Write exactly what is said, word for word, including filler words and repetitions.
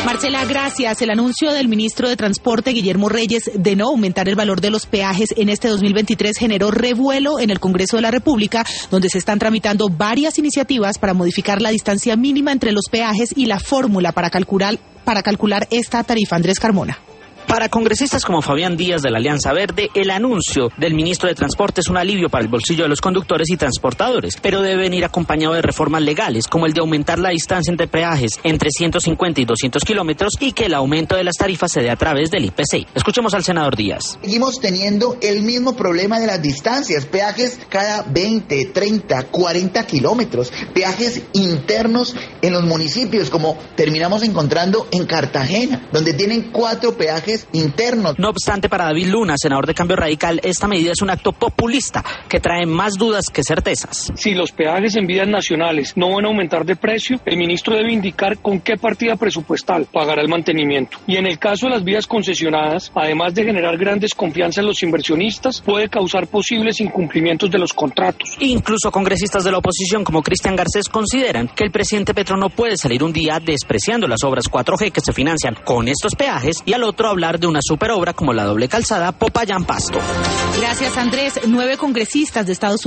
Marcela, gracias. El anuncio del ministro de Transporte, Guillermo Reyes, de no aumentar el valor de los peajes en este dos mil veintitrés generó revuelo en el Congreso de la República, donde se están tramitando varias iniciativas para modificar la distancia mínima entre los peajes y la fórmula para calcular, para calcular esta tarifa. Andrés Carmona. Para congresistas como Fabián Díaz de la Alianza Verde, el anuncio del ministro de Transporte es un alivio para el bolsillo de los conductores y transportadores, pero debe venir acompañado de reformas legales, como el de aumentar la distancia entre peajes entre ciento cincuenta y doscientos kilómetros y que el aumento de las tarifas se dé a través del I P C. Escuchemos al senador Díaz. Seguimos teniendo el mismo problema de las distancias, peajes cada veinte, treinta, cuarenta kilómetros, peajes internos en los municipios, como terminamos encontrando en Cartagena, donde tienen cuatro peajes internos. No obstante, para David Luna, senador de Cambio Radical, esta medida es un acto populista que trae más dudas que certezas. Si los peajes en vías nacionales no van a aumentar de precio, el ministro debe indicar con qué partida presupuestal pagará el mantenimiento. Y en el caso de las vías concesionadas, además de generar gran desconfianza en los inversionistas, puede causar posibles incumplimientos de los contratos. Incluso congresistas de la oposición como Cristian Garcés consideran que el presidente Petro no puede salir un día despreciando las obras cuatro G que se financian con estos peajes y al otro hablar de una superobra como la doble calzada Popayán-Pasto. Gracias, Andrés. Nueve congresistas de Estados Unidos